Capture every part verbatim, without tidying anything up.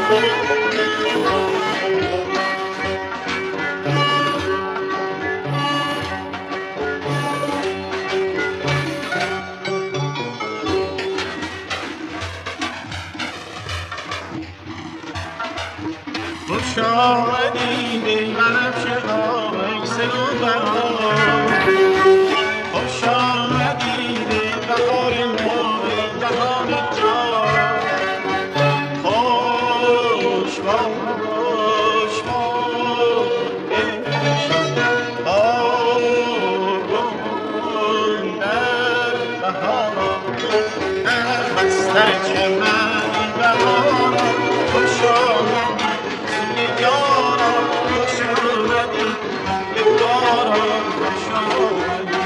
خوش آمدی ای بنفشه ها ای صنوبرها، خوش آمدی ای بهار نو ای جهان جان، خوش باش باش آگون در بهار در بستر چمن ای بهار، خوش آمدی یاران خوش آمدی یاران خوش آمدی.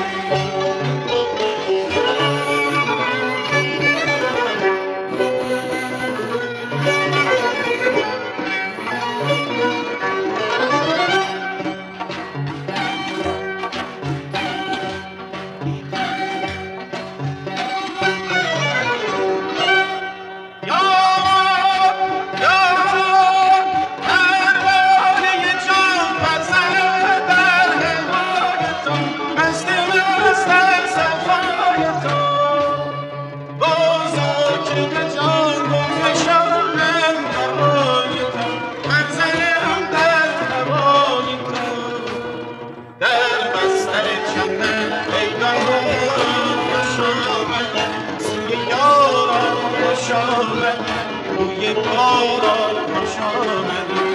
روی باران خوش آمدی.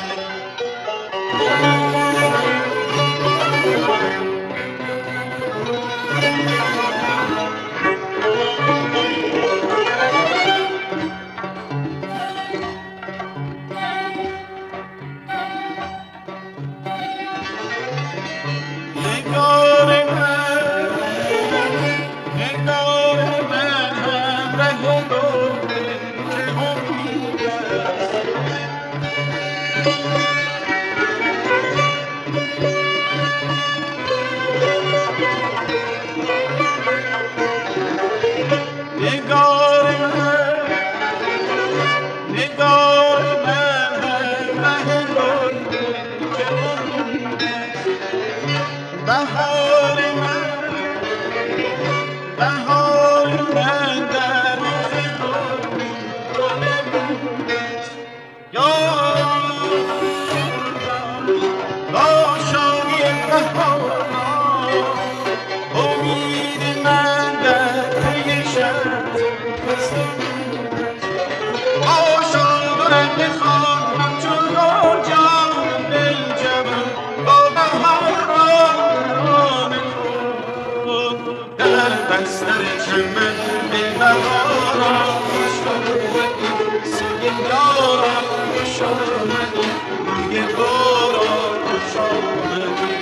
نگار من نگار من همراه گل که امید است، نگار من نگار من همراه گل که امید است، بهار من بهار من در روز گل گل است، یا با شادی بهار امید من در پی شب آشاد و رنگ خان همچون گل جان دل جوان با بهاران خود در بستر چمن ای بهاران خوش آمدی سوی یاران خوش آمدی روی باران خوش آمدی.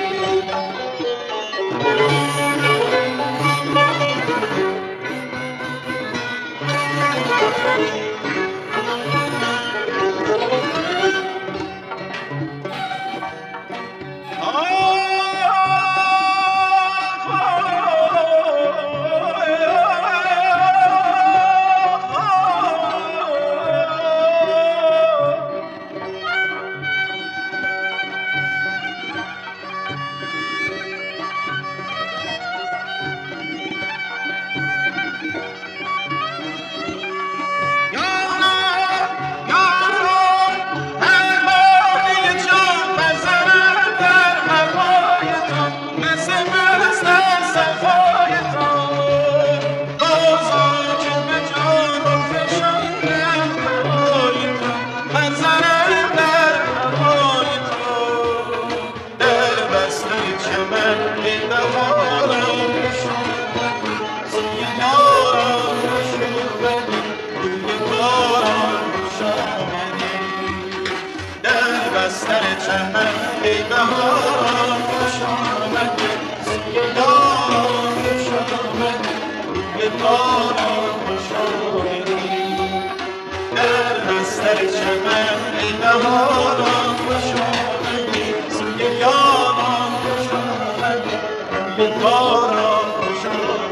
بستر چمن ای بهاران خوش آمدی سوی یاران خوش آمدی روی باران خوش آمدی. در بستر چمن ای بهاران خوش آمدی سوی یاران خوش آمدی روی باران خوش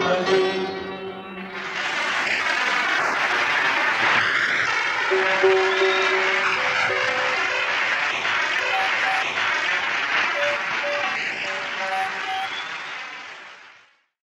آمدی.